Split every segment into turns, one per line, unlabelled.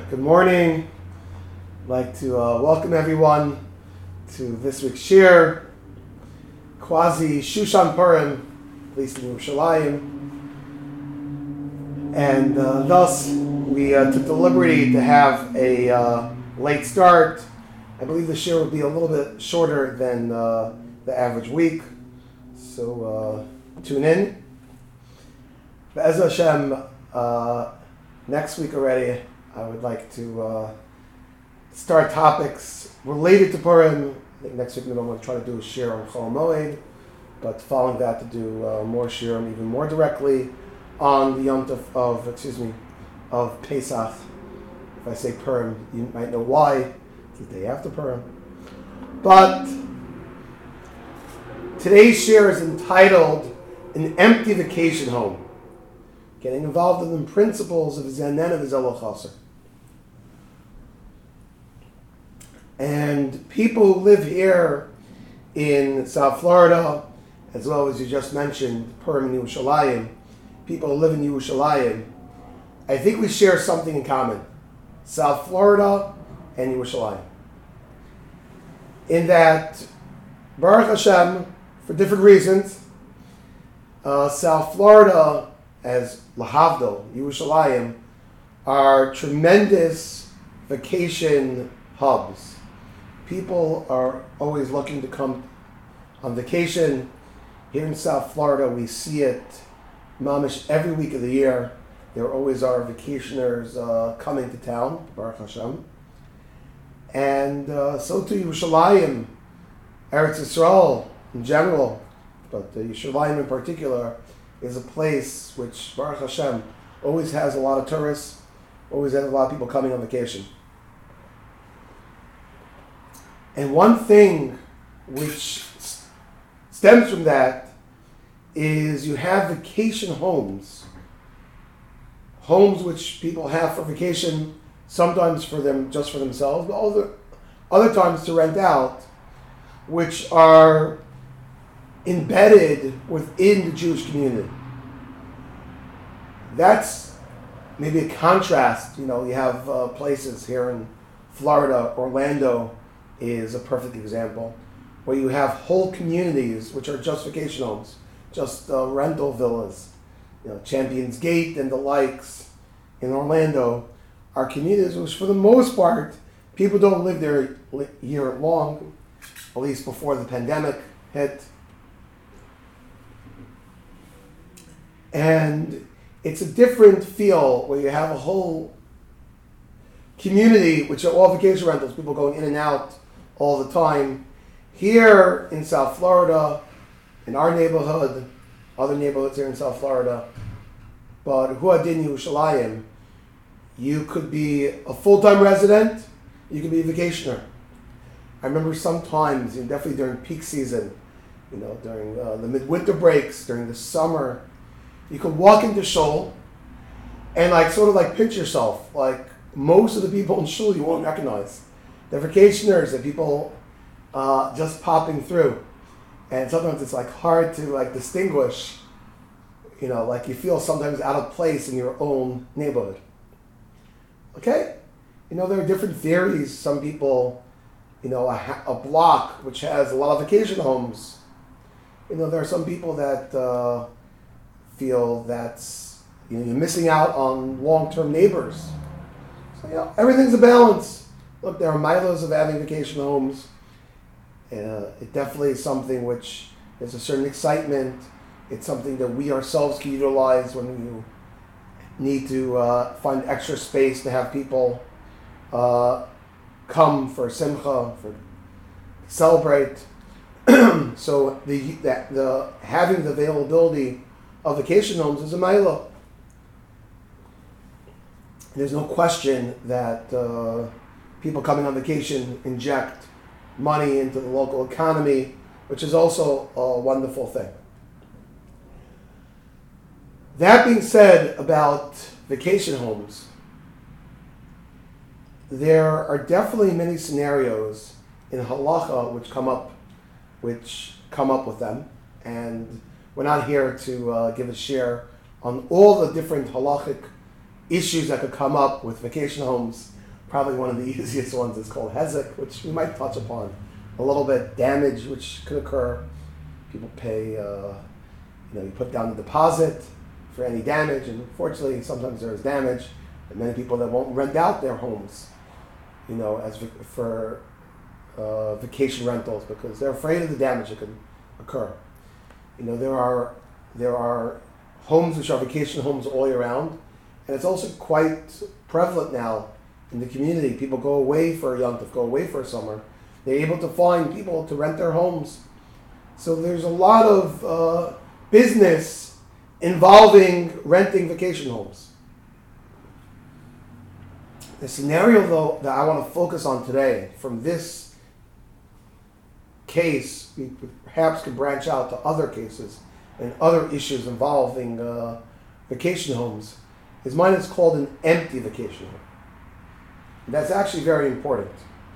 Good morning. I'd like to welcome everyone to this week's shir, Quasi Shushan Purim, at least in Yerushalayim. And thus, we took the liberty to have a late start. I believe the shir will be a little bit shorter than the average week. So tune in. Be'ez Hashem, next week already, I would like to start topics related to Purim. I think next week we don't want to try to do a shir on Chol Moed, but following that to do more shir even more directly on the Yom Tov of Pesach. If I say Purim, you might know why. It's the day after Purim. But today's shir is entitled An Empty Vacation Home. Getting involved in the principles of Zanen of Zelo Chaser. And people who live here in South Florida, as well as you just mentioned, Purim in Yerushalayim, people who live in Yerushalayim, I think we share something in common. South Florida and Yerushalayim. In that, Baruch Hashem, for different reasons, South Florida, as Lahavdil, Yerushalayim, are tremendous vacation hubs. People are always looking to come on vacation. Here in South Florida, we see it mamish every week of the year. There always are vacationers coming to town, Baruch Hashem. And so too Yerushalayim, Eretz Yisrael in general, but Yerushalayim in particular, is a place which, Baruch Hashem, always has a lot of tourists, always has a lot of people coming on vacation. And one thing which stems from that is you have vacation homes which people have for vacation, sometimes for them, just for themselves, but other times to rent out, which are embedded within the Jewish community. That's maybe a contrast. You have places here in Florida. Orlando is a perfect example, where you have whole communities which are just vacation homes, just rental villas. Champions Gate and the likes in Orlando are communities which, for the most part, people don't live there year long, at least before the pandemic hit. And it's a different feel where you have a whole community, which are all vacation rentals, people going in and out all the time. Here in South Florida, in our neighborhood, other neighborhoods here in South Florida, but Huadin Yerushalayim, you could be a full-time resident, you could be a vacationer. I remember sometimes, definitely during peak season, during the midwinter breaks, during the summer, you could walk into Shul and sort of pinch yourself. Most of the people in Shul you won't recognize. They're vacationers, they're people just popping through. And sometimes it's hard to distinguish, you feel sometimes out of place in your own neighborhood. Okay? There are different theories. Some people, a block which has a lot of vacation homes. There are some people that feel that's, you're missing out on long-term neighbors. So, everything's a balance. Look, there are milos of having vacation homes. It definitely is something which there's a certain excitement. It's something that we ourselves can utilize when you need to find extra space to have people come for simcha, for celebrate. So the having the availability of vacation homes is a milo. There's no question that people coming on vacation inject money into the local economy, which is also a wonderful thing. That being said about vacation homes, there are definitely many scenarios in halacha which come up with them, and we're not here to give a share on all the different halachic issues that could come up with vacation homes. Probably one of the easiest ones is called hezek, which we might touch upon a little bit. Damage, which could occur. People pay, you put down the deposit for any damage, and unfortunately, sometimes there is damage, and many people that won't rent out their homes, for vacation rentals because they're afraid of the damage that could occur. There are homes which are vacation homes all year round, and it's also quite prevalent now in the community. People go away for a Yom Tov, go away for a summer. They're able to find people to rent their homes. So there's a lot of business involving renting vacation homes. The scenario, though, that I want to focus on today from this case, we perhaps could branch out to other cases and other issues involving vacation homes, is mine is called an empty vacation home. And that's actually very important.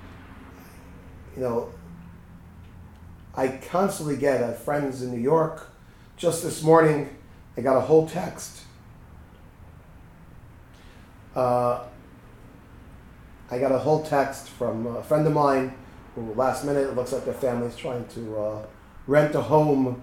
I constantly get friends in New York. Just this morning, I got a whole text. I got a whole text from a friend of mine who last minute, it looks like their family's trying to rent a home,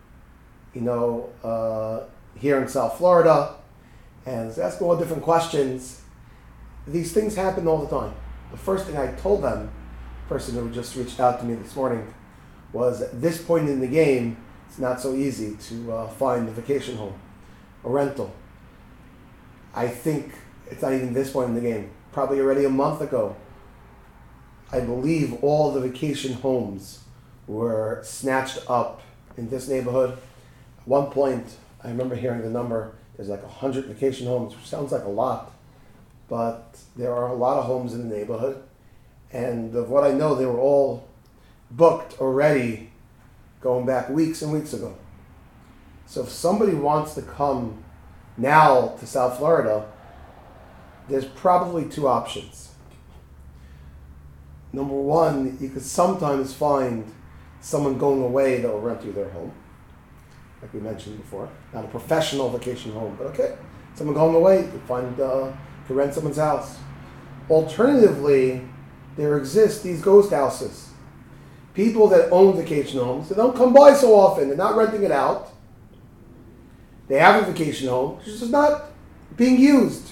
here in South Florida, and is asking all different questions. These things happen all the time. The first thing I told them, the person who just reached out to me this morning, was at this point in the game, it's not so easy to find a vacation home, a rental. I think it's not even this point in the game. Probably already a month ago, I believe all the vacation homes were snatched up in this neighborhood. At one point, I remember hearing the number, there's like 100 vacation homes, which sounds like a lot, but there are a lot of homes in the neighborhood. And of what I know, they were all booked already going back weeks and weeks ago. So if somebody wants to come now to South Florida, there's probably two options. Number one, you could sometimes find someone going away that will rent you their home, like we mentioned before. Not a professional vacation home, but okay. Someone going away, you could rent someone's house. Alternatively, there exist these ghost houses. People that own vacation homes, they don't come by so often, they're not renting it out. They have a vacation home, which is not being used.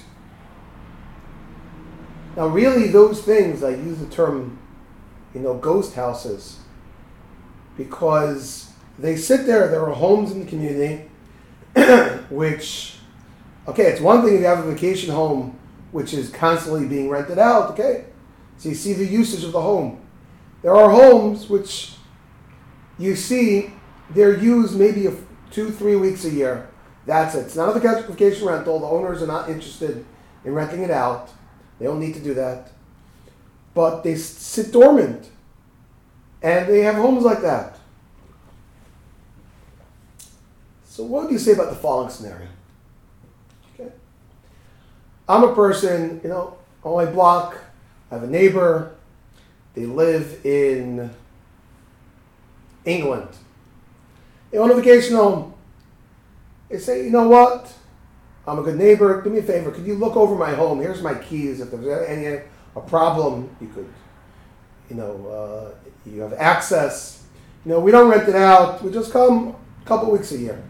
Now really those things, I use the term, ghost houses, because they sit there are homes in the community, which, okay, it's one thing if you have a vacation home which is constantly being rented out, okay? So you see the usage of the home. There are homes which you see, they're used maybe 2-3 weeks a year. That's it. It's not a vacation rental. The owners are not interested in renting it out. They don't need to do that. But they sit dormant. And they have homes like that. So what do you say about the following scenario? Okay. I'm a person, on my block, I have a neighbor. They live in England. They own a vacation home. They say, you know what? I'm a good neighbor. Do me a favor. Could you look over my home? Here's my keys. If there's a problem, you could, you have access. We don't rent it out. We just come a couple weeks a year.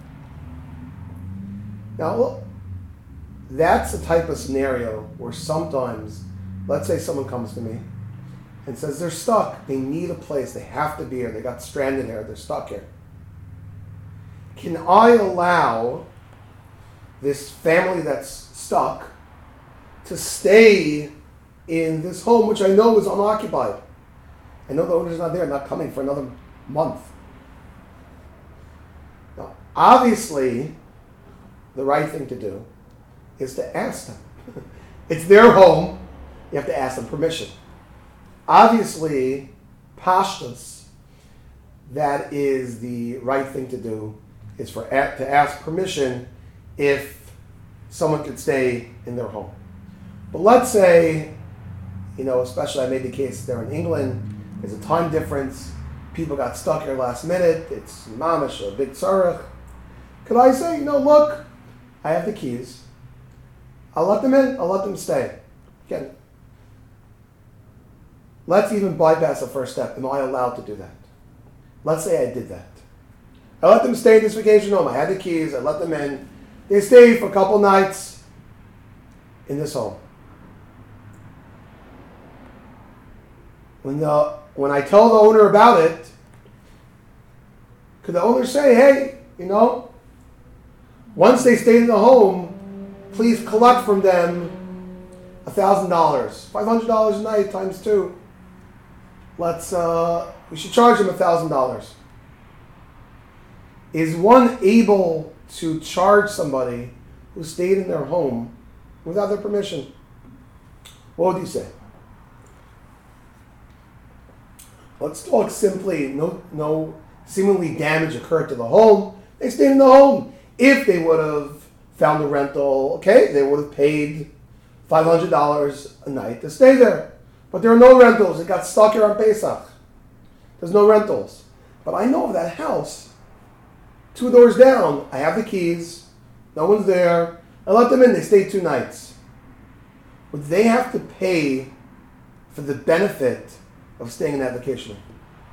Now, look, that's the type of scenario where sometimes, let's say someone comes to me and says they're stuck. They need a place. They have to be here. They got stranded here. They're stuck here. Can I allow this family that's stuck to stay in this home, which I know is unoccupied? I know the owner's not there, not coming for another month. Now, obviously, the right thing to do is to ask them. It's their home. You have to ask them permission. Obviously, pashtus, that is the right thing to do, is to ask permission if someone could stay in their home. But let's say, especially I made the case they're in England, there's a time difference, people got stuck here last minute, it's mamish, a big tzarech. Could I say, look, I have the keys. I'll let them in, I'll let them stay. Again, let's even bypass the first step. Am I allowed to do that? Let's say I did that. I let them stay in this vacation home. I had the keys. I let them in. They stayed for a couple nights in this home. When I tell the owner about it, could the owner say, hey, once they stayed in the home, please collect from them $1,000, $500 a night times 2. We should charge them $1,000. Is one able to charge somebody who stayed in their home without their permission? What would you say? Let's talk simply. No seemingly damage occurred to the home. They stayed in the home. If they would have found a rental, okay, they would have paid $500 a night to stay there. But there are no rentals. It got stuck here on Pesach. There's no rentals. But I know of that house 2 doors down. I have the keys. No one's there. I let them in. They stayed 2 nights. Would they have to pay for the benefit of staying in that vacation home?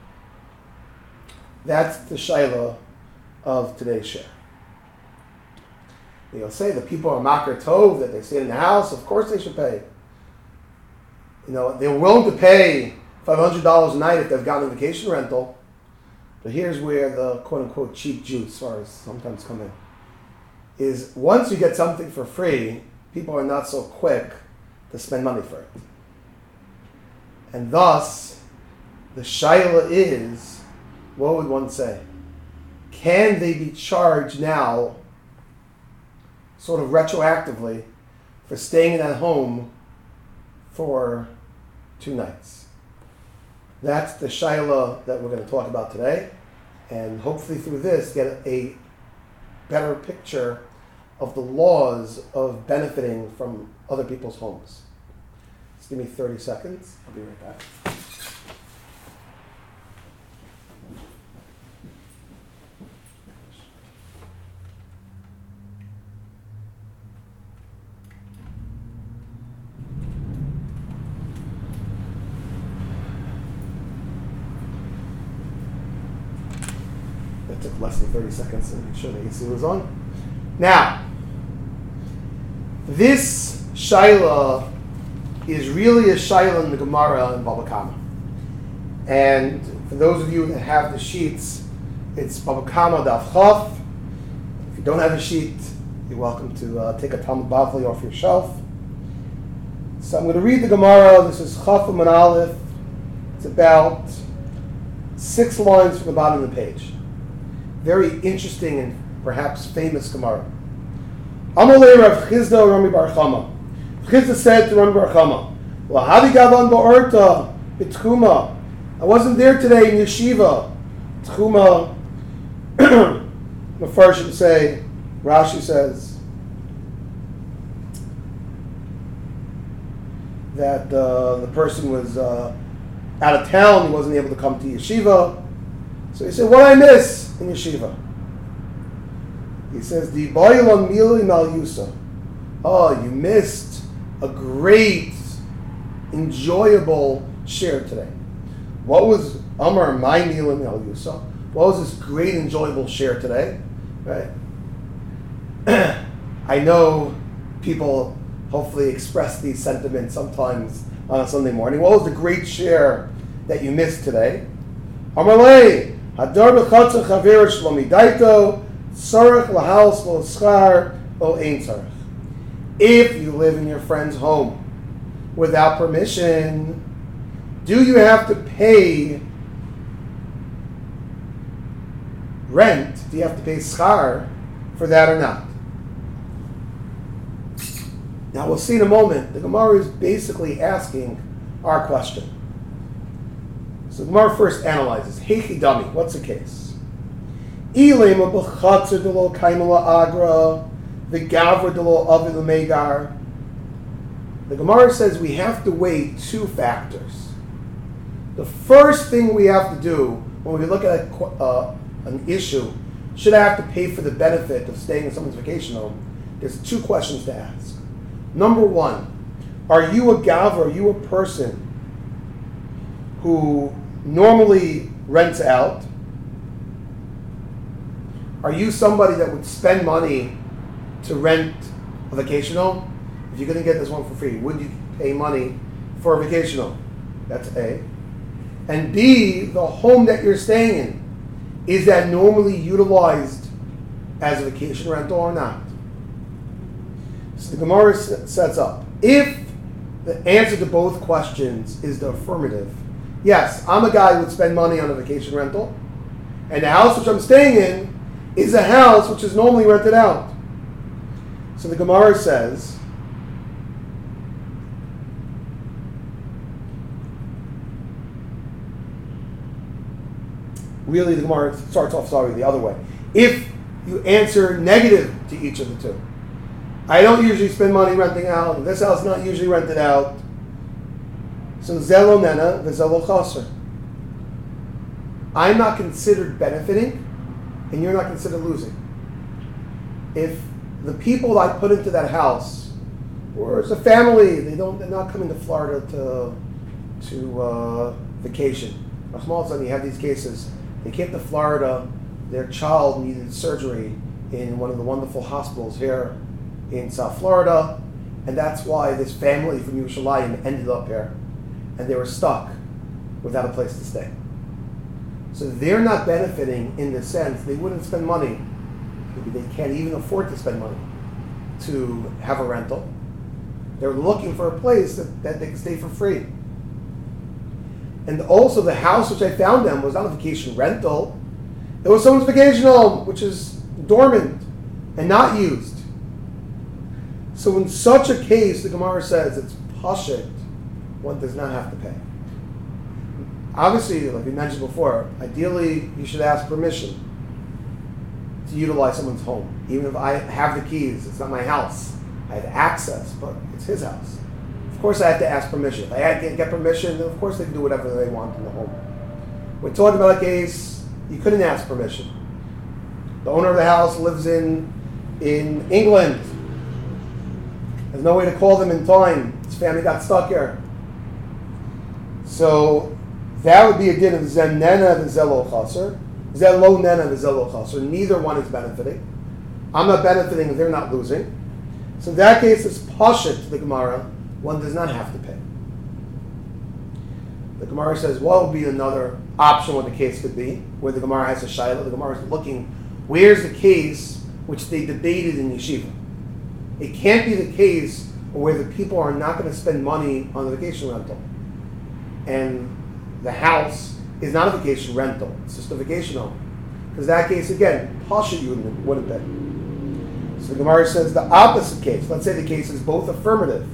That's the shaila of today's share. You'll say the people are makar tov, that they stayed in the house. Of course they should pay. They're willing to pay $500 a night if they've gotten a vacation rental. But here's where the quote-unquote cheap Jews sometimes come in. Is once you get something for free, people are not so quick to spend money for it. And thus, the shaila is, what would one say? Can they be charged now, sort of retroactively, for staying in that home for 2 nights? That's the shaila that we're going to talk about today, and hopefully through this get a better picture of the laws of benefiting from other people's homes. Just give me 30 seconds. I'll be right back. That took less than 30 seconds to make sure the AC was on. Now, this shaila is really a shaila in the Gemara in Baba Kama. And for those of you that have the sheets, it's Baba Kama Daf Chaf. If you don't have a sheet, you're welcome to take a Talmud Bavli off your shelf. So I'm going to read the Gemara. This is Chaf and Aleph. It's about 6 lines from the bottom of the page. Very interesting and perhaps famous Gemara. Amalei Rav Chizda Rami Bar Chama. Chizda said to Rami Bar Chama, "Lahadi gavan ba'orta b'tchuma." I wasn't there today in yeshiva. Tchuma. The first should say, Rashi says that the person was out of town. He wasn't able to come to yeshiva. So he said, "What did I miss in yeshiva?" He says, "Di boilon mili mal yusa." Oh, you missed a great, enjoyable share today. What was Amar my mili mal yusa? What was this great, enjoyable share today? Right? I know people hopefully express these sentiments sometimes on a Sunday morning. What was the great share that you missed today? Amar lei hadar b'chatza chaver shlomi daito. Sarach lahaus lo schar o ein sarach. If you live in your friend's home without permission, do you have to pay rent? Do you have to pay schar for that or not? Now we'll see in a moment. The Gemara is basically asking our question. So the Gemara first analyzes. Heichi dami, what's the case? Ilema b'chatzer delo kaimela agra, the gavra delo avilu megar. The Gemara says we have to weigh 2 factors. The first thing we have to do when we look at an issue, should I have to pay for the benefit of staying in someone's vacation home? There's 2 questions to ask. Number 1, are you a gavra, are you a person who normally rents out, are you somebody that would spend money to rent a vacation home? If you're going to get this one for free, would you pay money for a vacation home? That's A. And B, the home that you're staying in, is that normally utilized as a vacation rental or not? So the Gemara sets up. If the answer to both questions is the affirmative, yes, I'm a guy who would spend money on a vacation rental, and the house which I'm staying in is a house which is normally rented out. So the Gemara says, really the Gemara starts off, the other way. If you answer negative to each of the two, I don't usually spend money renting out, and this house is not usually rented out, so zelo nena, v'zelo chaser. I'm not considered benefiting, and you're not considered losing. If the people I put into that house, or it's a family, they're not coming to Florida to vacation. All of a sudden you have these cases. They came to Florida, their child needed surgery in one of the wonderful hospitals here in South Florida, and that's why this family from Yerushalayim ended up here, and they were stuck without a place to stay. So they're not benefiting in the sense they wouldn't spend money. Maybe they can't even afford to spend money to have a rental. They're looking for a place that they can stay for free. And also the house which I found them was not a vacation rental. It was someone's vacation home, which is dormant and not used. So in such a case, the Gemara says it's pashut, one does not have to pay. Obviously, like we mentioned before, ideally you should ask permission to utilize someone's home. Even if I have the keys, it's not my house. I have access, but it's his house. Of course I have to ask permission. If I get permission, then of course they can do whatever they want in the home. We're talking about a case, you couldn't ask permission. The owner of the house lives in England. There's no way to call them in time. His family got stuck here. So that would be a din of zen nena and zelo chaser. Zelo nena and zelo chaser. Neither one is benefiting. I'm not benefiting if they're not losing. So in that case, it's pashut to the Gemara. One does not have to pay. The Gemara says, what would be another option what the case could be, where the Gemara has a shayla? The Gemara is looking, where's the case which they debated in yeshiva? It can't be the case where the people are not going to spend money on the vacation rental. And the house is not a vacation rental, it's just a vacation home. Because that case, again, pashut you wouldn't pay. So the Gemara says the opposite case. Let's say the case is both affirmative.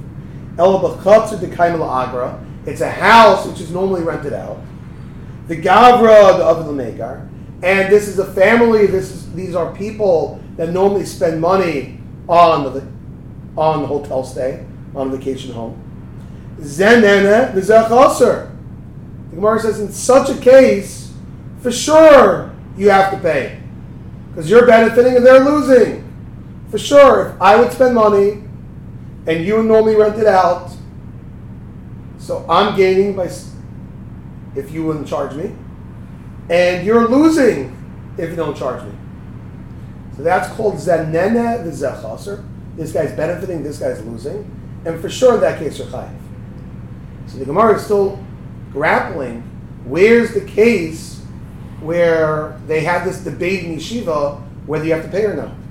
It's a house which is normally rented out. The Gavra, the Avid L'Megar, and this is a family. These are people that normally spend money on the hotel stay, on a vacation home. Zenene v'zechaser. The Gemara says in such a case, for sure you have to pay because you're benefiting and they're losing. For sure, if I would spend money and you would normally rent it out, so I'm gaining if you wouldn't charge me, and you're losing if you don't charge me. So that's called zanene v'zechaser. This guy's benefiting, this guy's losing, and for sure in that case you're chayiv. So the Gemara is still grappling. Where's the case where they have this debate in yeshiva whether you have to pay or not?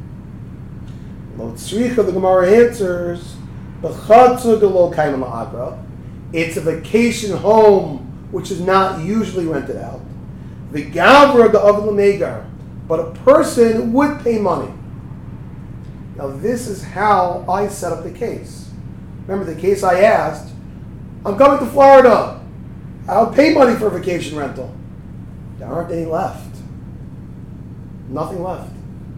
The Gemara answers, it's a vacation home which is not usually rented out. The Gavra, the Avid L'Megar, but a person would pay money. Now this is how I set up the case. Remember the case I asked, I'm coming to Florida. I'll pay money for a vacation rental. There aren't any left. Nothing left.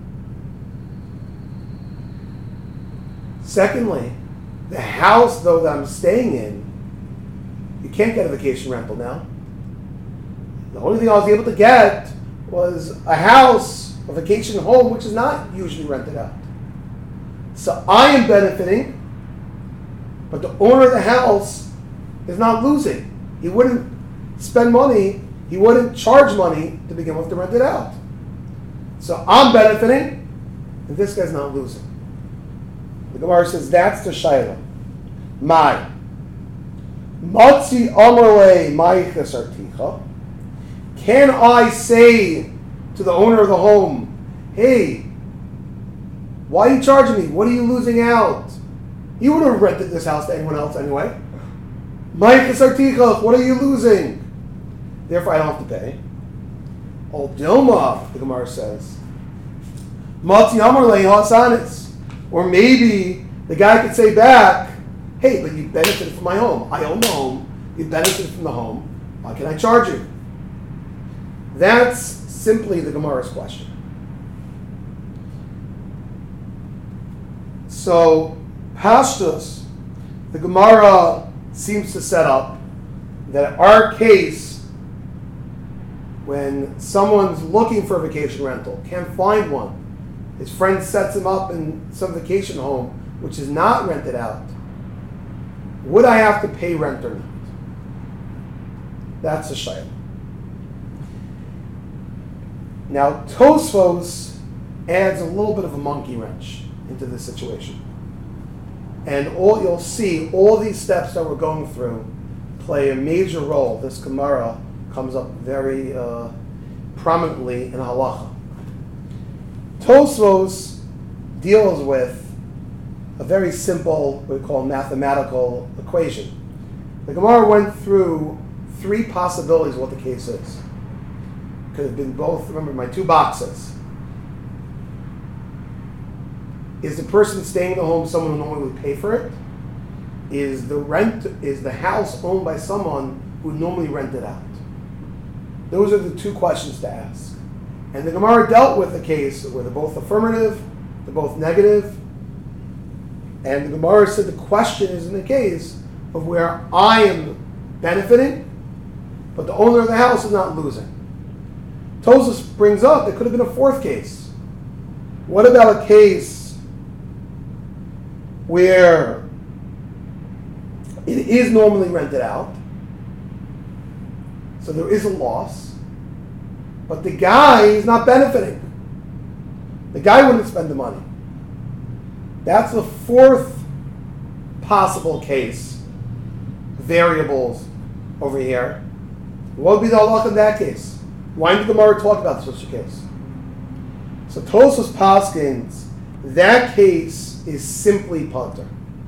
Secondly, the house, though, that I'm staying in, you can't get a vacation rental now. The only thing I was able to get was a house, a vacation home, which is not usually rented out. So I am benefiting, but the owner of the house is not losing. He wouldn't spend money, he wouldn't charge money to begin with to rent it out. So I'm benefiting, and this guy's not losing. The Gemara says that's the shayla. My Matzi Amarle Maichas Articha. Can I say to the owner of the home, hey, why are you charging me? What are you losing out? You would have rented this house to anyone else anyway. Maichas Articha, what are you losing? Therefore, I don't have to pay. Ol Dilma, the Gemara says, Matzi Amarle Hasanis. Or maybe the guy could say back, hey, but you benefited from my home. I own the home. You benefited from the home. Why can I charge you? That's simply the Gemara's question. So, Pashtus, the Gemara seems to set up that our case, when someone's looking for a vacation rental, can't find one, his friend sets him up in some vacation home which is not rented out, would I have to pay rent or not? That's a shayla. Now, Tosfos adds a little bit of a monkey wrench into this situation. And you'll see all these steps that we're going through play a major role. This Gemara comes up very prominently in halacha. Tosfos deals with a very simple, what we call mathematical equation. The Gemara went through three possibilities of what the case is. Could have been both, remember my two boxes. Is the person staying in the home someone who normally would pay for it? Is the house owned by someone who normally rent it out? Those are the two questions to ask. And the Gemara dealt with a case where they're both affirmative, they're both negative, and the Gemara said the question is in the case of where I am benefiting, but the owner of the house is not losing. Tosfos brings up there could have been a fourth case. What about a case where it is normally rented out, so there is a loss, but the guy is not benefiting. The guy wouldn't spend the money. That's the fourth possible case, variables over here. What would be the halach in that case? Why did the Gemara talk about such a case? So Tosfos paskins, that case is simply pater.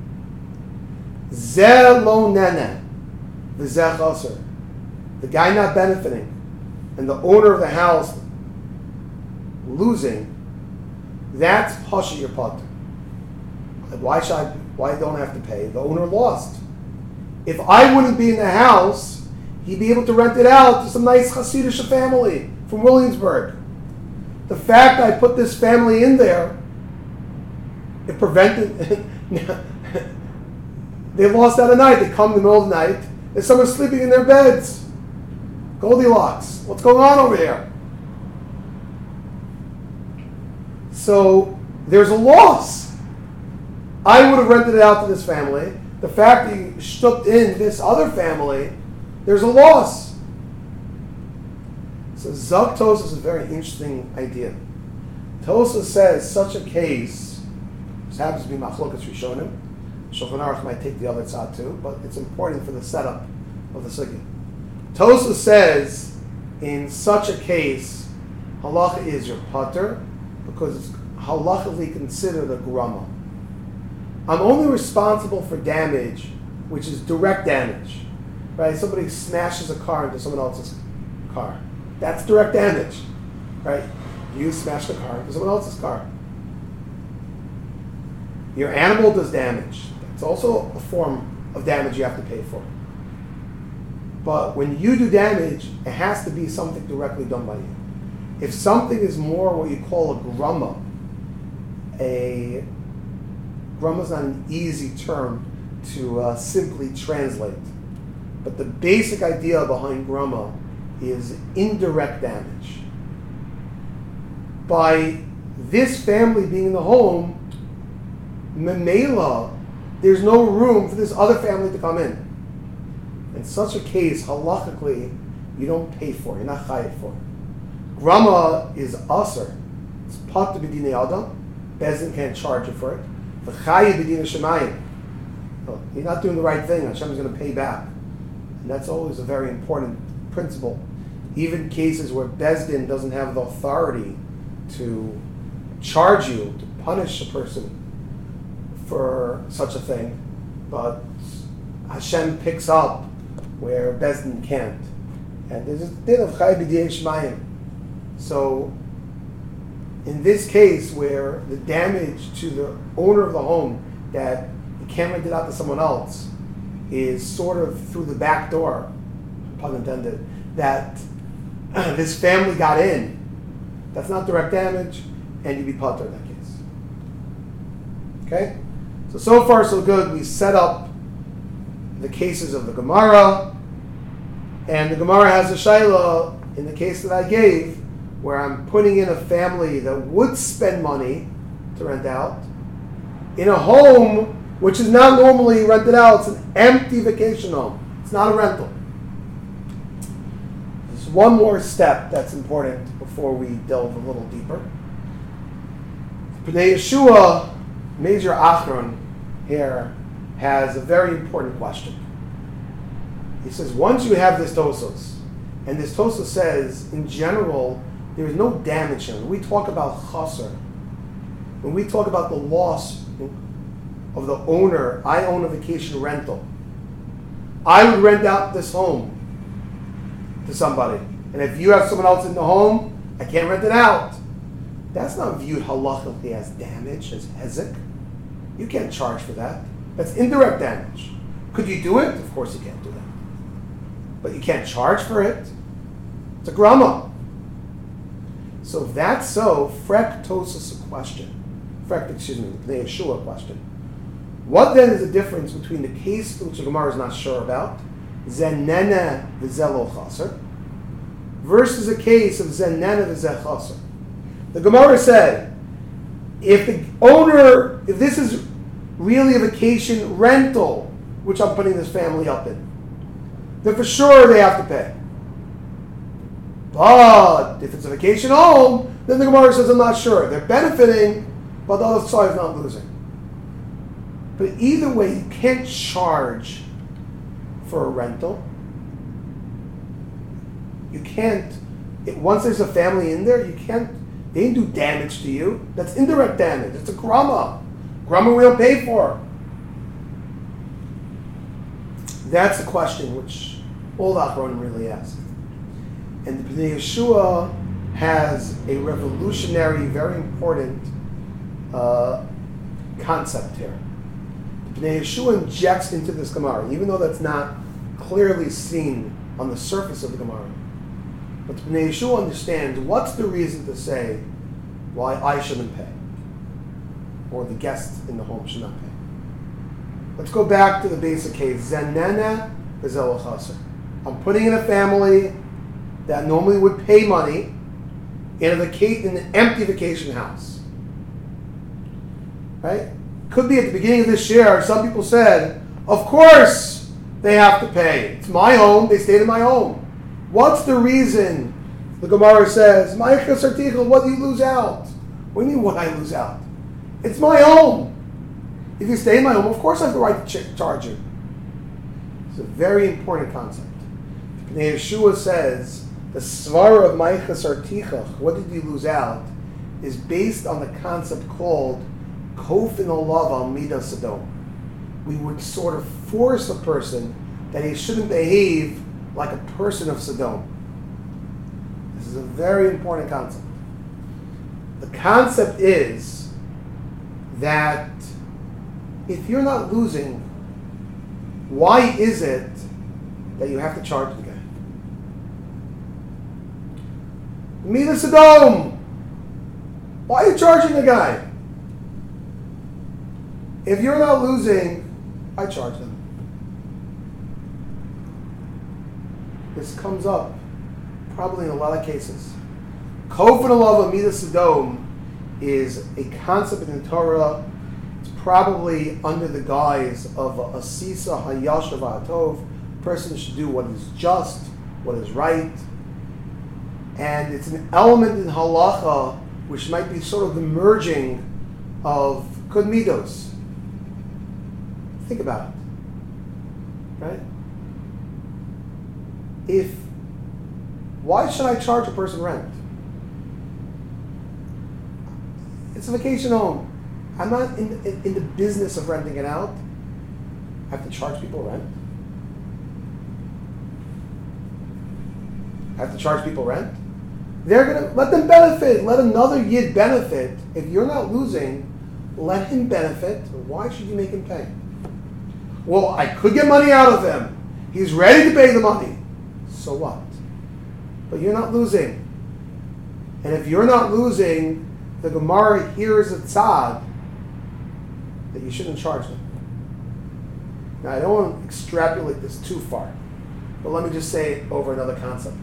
Zeh lo nene, v'zeh chaser. The guy not benefiting, and the owner of the house losing, that's pasha your pater. Why don't I have to pay? The owner lost. If I wouldn't be in the house, he'd be able to rent it out to some nice Hasidic family from Williamsburg. The fact I put this family in there, it prevented. They lost out at night. They come in the middle of the night. There's someone sleeping in their beds. Goldilocks. What's going on over here? So there's a loss. I would have rented it out to this family. The fact that you shtucked in this other family, there's a loss. So Zok Tosfos is a very interesting idea. Tosfos says such a case, this happens to be Machlokas Rishonim. Shulchan Aruch might take the other side too, but it's important for the setup of the sugya. Tosfos says in such a case, halacha is your pater because it's halachically considered a grama. I'm only responsible for damage, which is direct damage. Right? Somebody smashes a car into someone else's car. That's direct damage. Right? You smash the car into someone else's car. Your animal does damage. It's also a form of damage you have to pay for. But when you do damage, it has to be something directly done by you. If something is more what you call a grama is not an easy term to simply translate. But the basic idea behind grama is indirect damage. By this family being in the home, memela, there's no room for this other family to come in. In such a case, halachically, you don't pay for it. You're not chayav for it. Grama is aser. It's pat b'dinei adam. Bezdin can't charge you for it. The chayav b'dinei shemayim. You're not doing the right thing. Hashem is going to pay back. And that's always a very important principle. Even cases where Bezdin doesn't have the authority to charge you, to punish a person for such a thing, but Hashem picks up where Bezdin can't. And there's a din of Chai B'diyei Shmayim. So, in this case where the damage to the owner of the home, that you can't rent it out to someone else, is sort of through the back door, pun intended, that this family got in, that's not direct damage, and you'd be patur in that case. Okay? So far so good. We set up the cases of the Gemara, and the Gemara has a shayla in the case that I gave, where I'm putting in a family that would spend money to rent out in a home which is not normally rented out. It's an empty vacation home. It's not a rental. There's one more step that's important before we delve a little deeper. Pnei Yeshua, Major Achron here, has a very important question. He says, once you have this Tosos, and this Tosos says, in general, there is no damage here. When we talk about chaser, when we talk about the loss of the owner, I own a vacation rental. I would rent out this home to somebody. And if you have someone else in the home, I can't rent it out. That's not viewed halachically as damage, as hezek. You can't charge for that. That's indirect damage. Could you do it? Of course you can't do that. But you can't charge for it. It's a grama. So if that's so, Frek Tosas a question. The Yeshua question. What then is the difference between the case which the Gemara is not sure about, Zenena v'zelo chaser, versus a case of Zenena v'zeh chaser? The Gemara said, if this is really a vacation rental, which I'm putting this family up in, then for sure they have to pay. But if it's a vacation home, then the Gemara says, I'm not sure. They're benefiting, but the other side is not losing. But either way, you can't charge for a rental. You can't, once there's a family in there, they didn't do damage to you. That's indirect damage. It's a grama. Grama we don't pay for. That's the question which all the Achronim really ask. And the Pnei Yeshua has a revolutionary, very important concept here. The Pnei Yeshua injects into this Gemara, even though that's not clearly seen on the surface of the Gemara. But the Pnei Yeshua understands what's the reason to say why I shouldn't pay, or the guests in the home should not pay. Let's go back to the basic case. Zenena v'zelo chaser. I'm putting in a family that normally would pay money in an empty vacation house. Right? Could be at the beginning of this year, some people said, of course they have to pay. It's my home, they stayed in my home. What's the reason? The Gemara says, Ma'achas artichel, what do you lose out? What do you mean what I lose out? It's my home. If you stay in my home, of course I have the right to charge you. It's a very important concept. Pnei Yeshua says, the svara of Ma'achas artichel, what did you lose out, is based on the concept called Kofin olav al midas Sodom. We would sort of force a person that he shouldn't behave like a person of Sodom. This is a very important concept. The concept is that if you're not losing, why is it that you have to charge the guy? Midas Sodom! Why are you charging the guy? If you're not losing, I charge them. This comes up probably in a lot of cases. Kofin olav midas Sodom is a concept in the Torah. It's probably under the guise of a sisa hayashav ha'tov, person should do what is just, what is right. And it's an element in halacha which might be sort of the merging of good midos. Think about it, right? Why should I charge a person rent? It's a vacation home. I'm not in the business of renting it out. I have to charge people rent. They're going to let them benefit. Let another yid benefit. If you're not losing, let him benefit. Why should you make him pay? Well, I could get money out of him. He's ready to pay the money. So what? But you're not losing. And if you're not losing, the Gemara hears a tzad that you shouldn't charge them. Now, I don't want to extrapolate this too far, but let me just say it over another concept.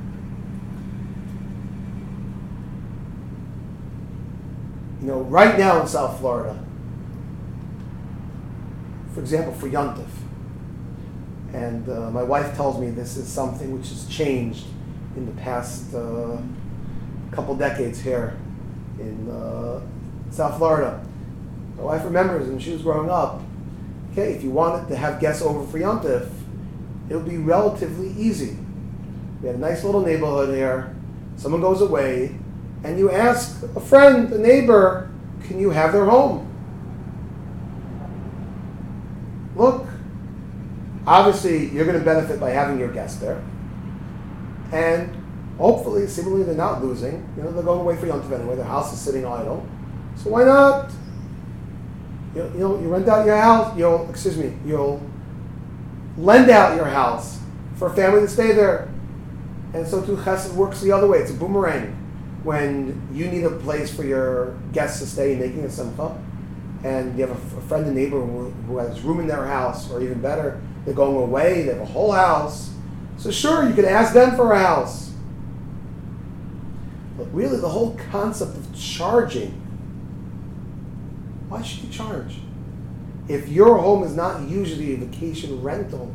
You know, right now in South Florida, for example, for Yom Tov, and my wife tells me this is something which has changed in the past couple decades here in South Florida. My wife remembers when she was growing up, okay, if you wanted to have guests over for Yom Tov, it would be relatively easy. We had a nice little neighborhood here. Someone goes away, and you ask a friend, a neighbor, can you have their home? Look, obviously you're going to benefit by having your guest there. And hopefully, seemingly they're not losing. You know, they're going away for Yom Tov anyway. Their house is sitting idle. So why not? You rent out your house. You'll lend out your house for a family to stay there. And so too, chesed works the other way. It's a boomerang. When you need a place for your guests to stay, making a simcha, and you have a friend, a neighbor who has room in their house, or even better, they're going away, they have a whole house. So sure, you could ask them for a house. But really, the whole concept of charging, why should you charge? If your home is not usually a vacation rental,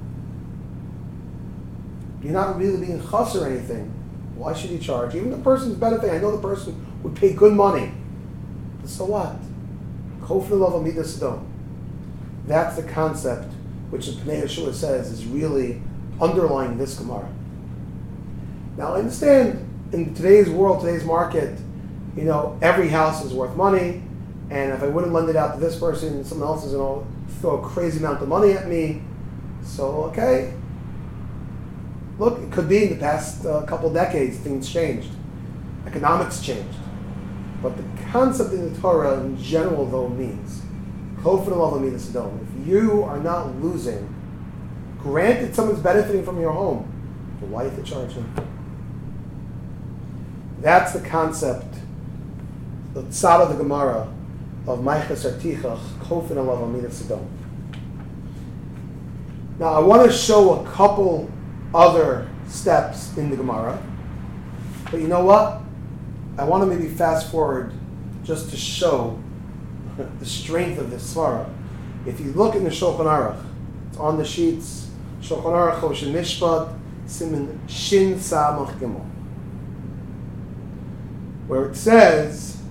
you're not really being chas or anything, why should you charge? Even the person's benefiting. I know the person would pay good money. But so what? That's the concept which the Pnei Yeshua says is really underlying this Gemara. Now I understand in today's world, today's market, you know, every house is worth money, and if I wouldn't lend it out to this person, someone else is going to throw a crazy amount of money at me. So, okay. Look, it could be in the past couple decades things changed. Economics changed. But the concept in the Torah in general, though, means if you are not losing, granted someone's benefiting from your home, but why you have to charge them? That's the concept, the tzad of the Gemara of Maichas Artichach, Kofen Alav Amida Sedom. Now I want to show a couple other steps in the Gemara, but you know what? I want to maybe fast forward just to show the strength of this svara. If you look in the Shulchan Aruch, it's on the sheets, Shulchan Aruch Choshen Mishpat, Siman Shin Samach Gimel, where it says,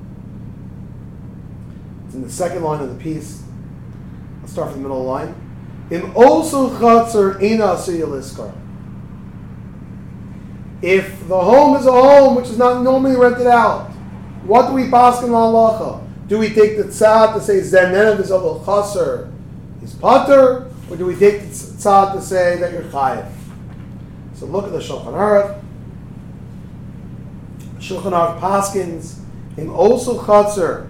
it's in the second line of the piece, I'll start from the middle line, Im also Chatzar Ina Asiyah. If the home is a home which is not normally rented out, what do we pass in halacha? Do we take the tzad to say Zenev is a chaser, is pater, or do we take the tzad to say that you're chayiv? So look at the Shulchan Aruch. Shulchan Aruch paskins in also chaser.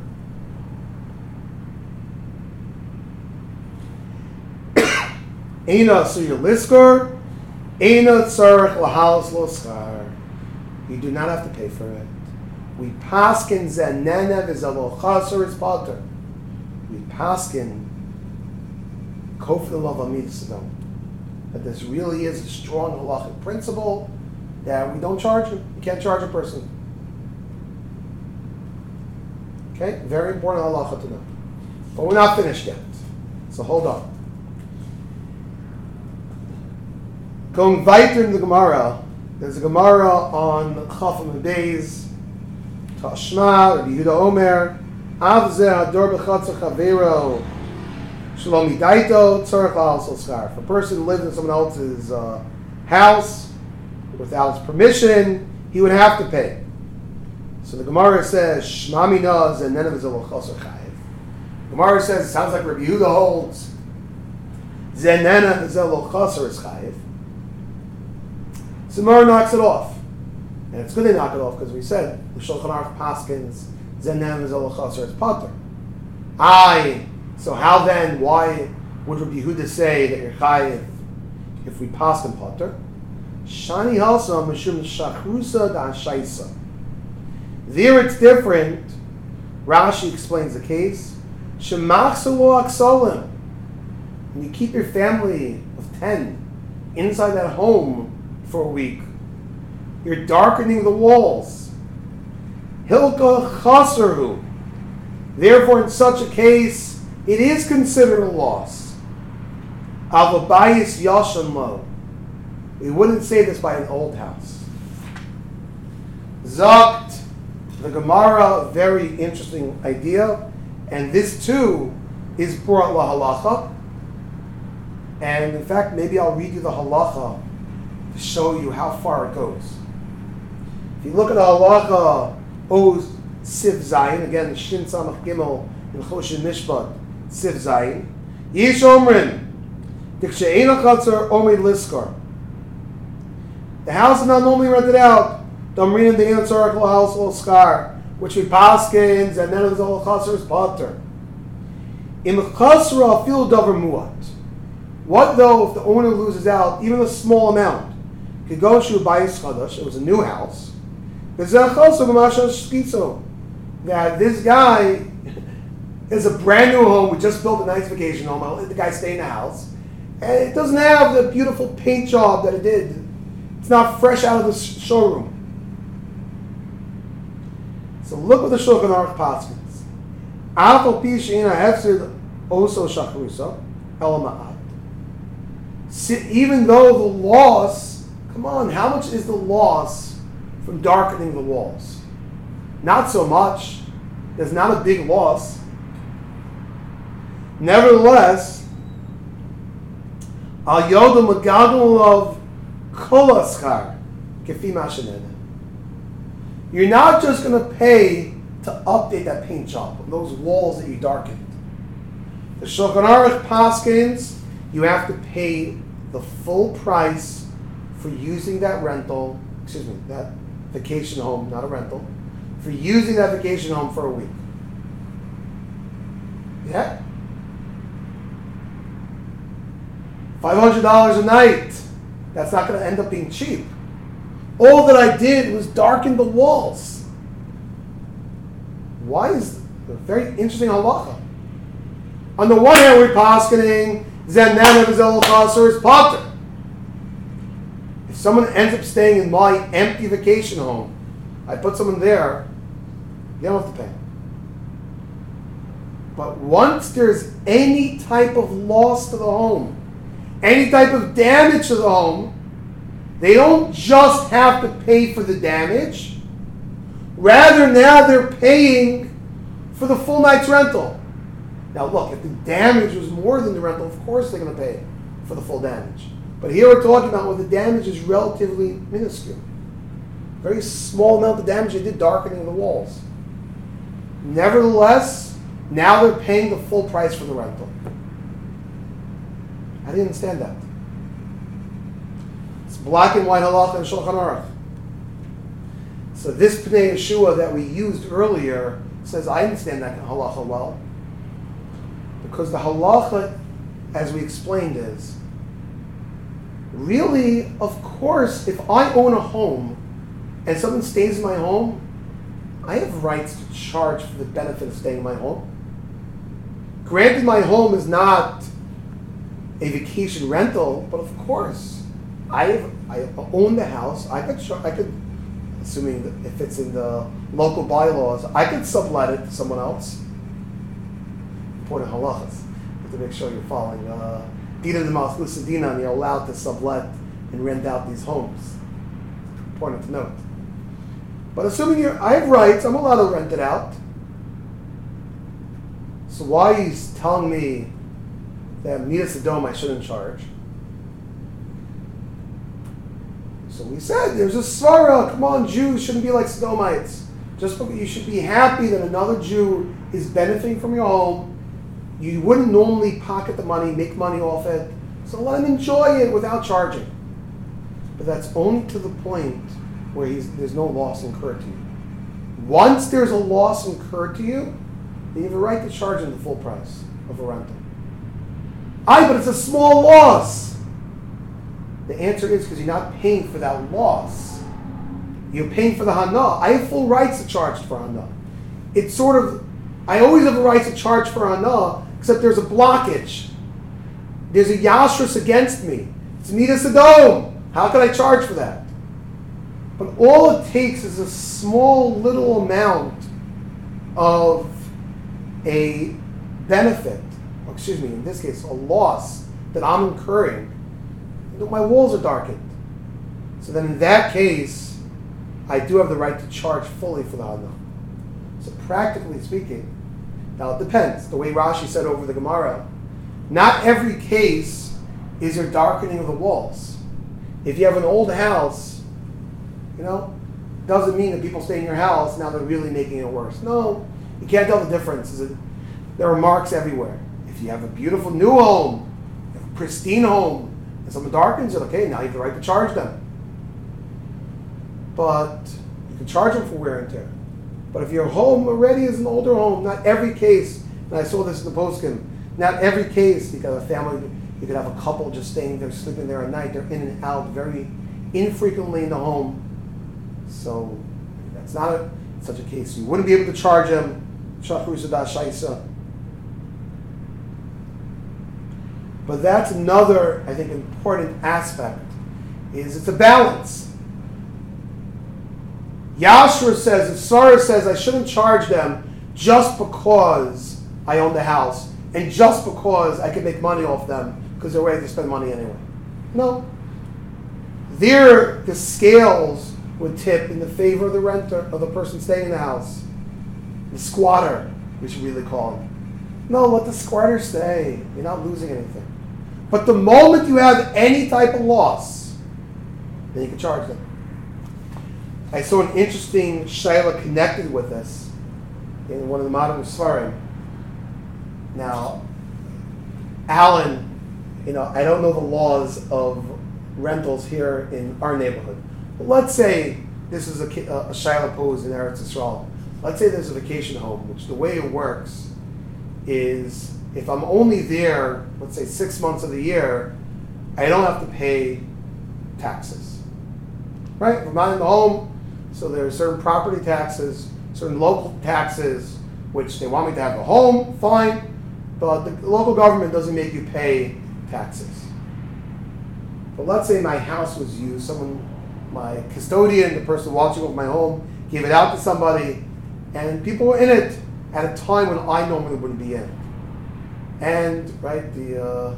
Eina asiyah liskor, eina tzarech lahalas lo schar. You do not have to pay for it. We paskin zenenev is a lo chaser is pater. We paskin kofel of amid sedom. That this really is a strong halachic principle that we don't charge him. You can't charge a person. Okay, very important halacha to know. But we're not finished yet. So hold on. Going weiter in the Gemara, there's a Gemara on Chafam Beis, Tashma, Rabbi Yehuda Omer, Av ze hador b'chatzer chavero, shalom midaito, tzarech la'asol schar. If a person lives in someone else's house without his permission, he would have to pay. So the Gemara says, Shma mina zenena v'zelo chaser chayiv. Gemara says, it sounds like Rabbi Yehuda holds, zenena v'zelo chaser is chayiv. So the Gemara knocks it off. And it's good to knock it off because we said, the Shulchan Aruch paskins, zenena v'zelo chaser is pater. So how then, why would Rabbi Yehuda say that you're chayiv if we paskin pater? Shani halsa mishum shachrusa da shaisa. There it's different. Rashi explains the case. Shemachsa lo aksalim. When you keep your family of 10 inside that home for a week, you're darkening the walls. Hilka chasaru. Therefore, in such a case, it is considered a loss. Avabayis yashan lo. We wouldn't say this by an old house. Zakt. The Gemara, very interesting idea, and this too is brought la halacha. And in fact, maybe I'll read you the halacha to show you how far it goes. If you look at the halacha, Oz Siv Zayin, again, Shin Samach Gimel in Choshen Mishpat, Siv Zayin, Yish Omrin, Dikshe'ena Chatzar Omid Liskar. The house is not normally rented out. Damrin the answer house will scar, which we paskins, and then it's all chaser is pater. In chasra fil davar muat. What though if the owner loses out even a small amount? Could go to bayis chadash. It was a new house. That this guy is a brand new home. We just built a nice vacation home. I'll let the guy stay in the house, and it doesn't have the beautiful paint job that it did. It's not fresh out of the showroom. So look what the Shulchan Aruch paskins. Afal pi she'ena hefsed oso shachrusa elama'at. Even though the loss, come on, how much is the loss from darkening the walls? Not so much. There's not a big loss. Nevertheless, al yodam magagol of kolaskar kefi mashenena. You're not just going to pay to update that paint job, those walls that you darkened. The Shulchan Aruch paskins, you have to pay the full price for using that that vacation home, not a rental, for using that vacation home for a week. Yeah? $500 a night. That's not going to end up being cheap. All that I did was darken the walls. Why is a very interesting halacha? On the one hand, we're paskening zenena v'zel chaser is pater. If someone ends up staying in my empty vacation home, I put someone there, they don't have to pay. But once there's any type of loss to the home, any type of damage to the home, they don't just have to pay for the damage. Rather, now they're paying for the full night's rental. Now look, if the damage was more than the rental, of course they're going to pay for the full damage. But here we're talking about when the damage is relatively minuscule. Very small amount of damage they did darkening the walls. Nevertheless, now they're paying the full price for the rental. I didn't understand that. It's black and white halacha and Shulchan Aruch. So this Pnei Yeshua that we used earlier says I understand that halacha well. Because the halacha, as we explained, is really, of course, if I own a home and someone stays in my home, I have rights to charge for the benefit of staying in my home. Granted, my home is not a vacation rental, but of course, I own the house. I could, assuming that if it's in the local bylaws, I could sublet it to someone else. Important halachas. You have to make sure you're following Dina de Malchus Dina, and you're allowed to sublet and rent out these homes. Important to note. But assuming I have rights, I'm allowed to rent it out. So why he's telling me that Midas Adom I shouldn't charge? So we said there's a svara. Come on, Jews shouldn't be like Sodomites. Just because you should be happy that another Jew is benefiting from your home. You wouldn't normally pocket the money, make money off it. So let him enjoy it without charging. But that's only to the point where there's no loss incurred to you. Once there's a loss incurred to you, then you have a right to charge him the full price of a rental. But it's a small loss. The answer is because you're not paying for that loss. You're paying for the hana. I have full rights to charge for hana. It's sort of, I always have a right to charge for hana, except there's a blockage. There's a yashrus against me. It's Midas Adom. How can I charge for that? But all it takes is a small little amount of a benefit, in this case, a loss that I'm incurring. My walls are darkened. So then in that case, I do have the right to charge fully for the hana. So practically speaking, now it depends. The way Rashi said over the Gemara, not every case is there darkening of the walls. If you have an old house, doesn't mean that people stay in your house, now they're really making it worse. No, you can't tell the difference. There are marks everywhere. If you have a beautiful new home, a pristine home, and someone darkens it, okay, now you have the right to charge them. But you can charge them for wear and tear. But if your home already is an older home, not every case, and I saw this in the postscript, not every case, you got a family, you could have a couple just staying there, sleeping there at night, they're in and out very infrequently in the home. So that's not such a case. You wouldn't be able to charge them shachru sadah shaisa. But that's another, I think, important aspect, is it's a balance. Yashra says, if Sarah says I shouldn't charge them just because I own the house and just because I can make money off them because they're ready to spend money anyway. No. There, the scales would tip in the favor of the renter, of the person staying in the house. The squatter, we should really call him. No, let the squatter stay. You're not losing anything. But the moment you have any type of loss, then you can charge them. I saw an interesting shayla connected with this in one of the modern Sfarim. Now, Alan, I don't know the laws of rentals here in our neighborhood. But let's say this is a shayla posed in Eretz Yisrael. Let's say there's a vacation home, which the way it works is if I'm only there, let's say 6 months of the year, I don't have to pay taxes. Right? If I'm not in the home, so there are certain property taxes, certain local taxes, which they want me to have a home, fine, but the local government doesn't make you pay taxes. But let's say my house was used, my custodian, the person watching over my home, gave it out to somebody, and people were in it at a time when I normally wouldn't be in. And the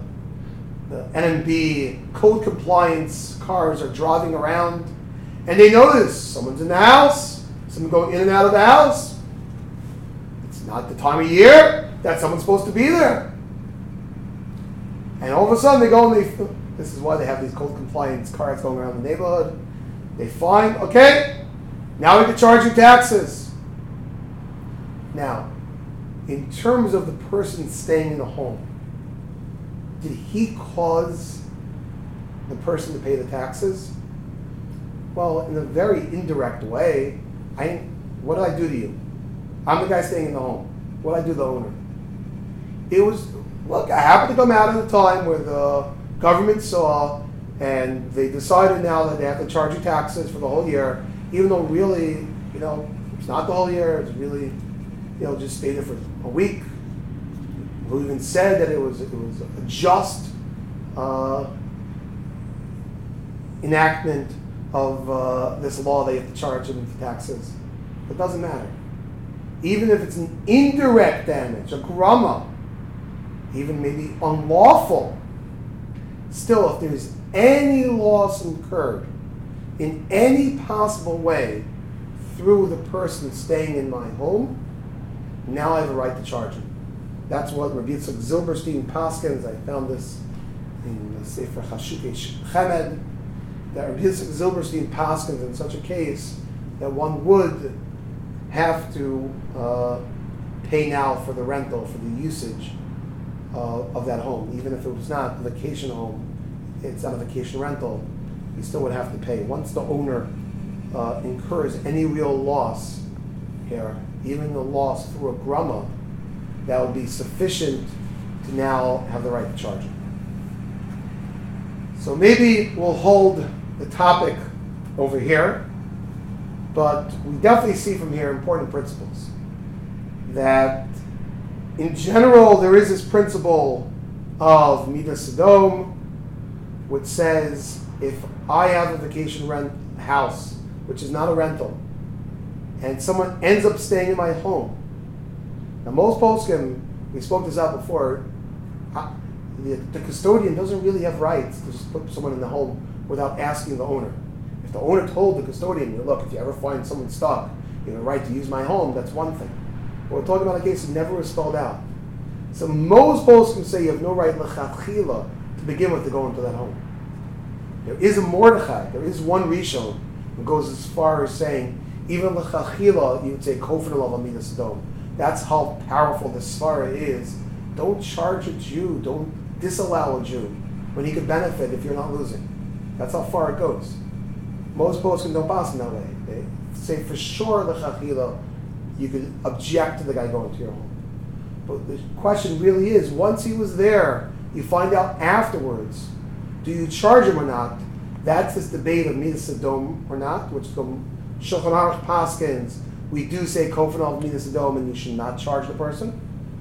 NMB code compliance cars are driving around, and they notice someone's in the house, someone going in and out of the house. It's not the time of year that someone's supposed to be there. And all of a sudden they go and this is why they have these code compliance cars going around the neighborhood. They find, okay, now we can charge you taxes. Now, in terms of the person staying in the home, did he cause the person to pay the taxes? Well, in a very indirect way, what did I do to you? I'm the guy staying in the home. What did I do to the owner? I happened to come out at a time where the government saw and they decided now that they have to charge you taxes for the whole year, even though really, it's not the whole year, it's really, just stay there for a week. Who even said that it was a just enactment of this law that you have to charge them for taxes. It doesn't matter. Even if it's an indirect damage, a grama, even maybe unlawful, still if there's any loss incurred in any possible way through the person staying in my home, now I have a right to charge him. That's what Rabbi Yitzchak Zilberstein paskins. I found this in the Sefer Chashukei Chemed, that Rabbi Yitzchak Zilberstein paskins in such a case that one would have to pay now for the rental, for the usage of that home. Even if it was not a vacation home, it's not a vacation rental, you still would have to pay. Once the owner incurs any real loss here, even the loss through a grama, that would be sufficient to now have the right to charge it. So maybe we'll hold the topic over here, but we definitely see from here important principles. That in general there is this principle of Midas Sodom, which says if I have a vacation rent house, which is not a rental, and someone ends up staying in my home. Now most poskim, we spoke this out before, the custodian doesn't really have rights to just put someone in the home without asking the owner. If the owner told the custodian, look, if you ever find someone stuck, you have a right to use my home, that's one thing. But we're talking about a case that never was spelled out. So most poskim say you have no right l'chatchila to begin with to go into that home. There is a Mordechai, there is one Rishon who goes as far as saying, even l'chachila, you would say kofnel of Amidas Sodom. That's how powerful the svara is. Don't charge a Jew, don't disallow a Jew when he could benefit if you're not losing. That's how far it goes. Most poskim don't pass in that way. They say for sure l'chachila, you could object to the guy going to your home. But the question really is, once he was there, you find out afterwards, do you charge him or not? That's this debate of Midas Sodom or not, which is Shulchan Aruch paskins. We do say kofan of Midas Sodom and you should not charge the person.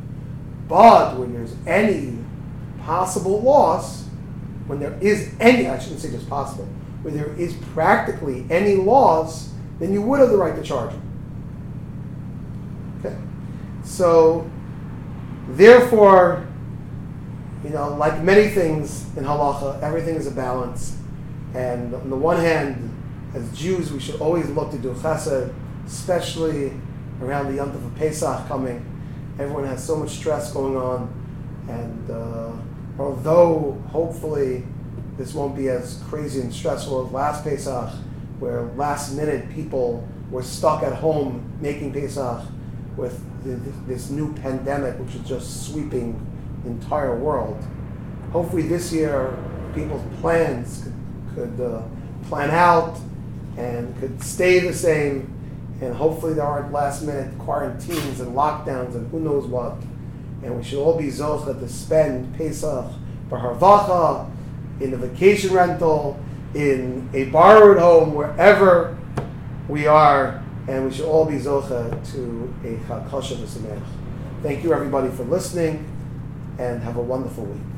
But when there's any possible loss, when there is any, I shouldn't say just possible, when there is practically any loss, then you would have the right to charge him. Okay? So, therefore, like many things in halacha, everything is a balance. And on the one hand, as Jews, we should always look to do chesed, especially around the Yom Tov of Pesach coming. Everyone has so much stress going on. And although hopefully this won't be as crazy and stressful as last Pesach, where last minute people were stuck at home making Pesach with this new pandemic, which is just sweeping the entire world. Hopefully this year people's plans could plan out and could stay the same, and hopefully there aren't last minute quarantines and lockdowns and who knows what, and we should all be zocheh to spend Pesach b'harvacha, in a vacation rental, in a borrowed home, wherever we are, and we should all be zocheh to a Chag Kosher v'Sameach. Thank you everybody for listening, and have a wonderful week.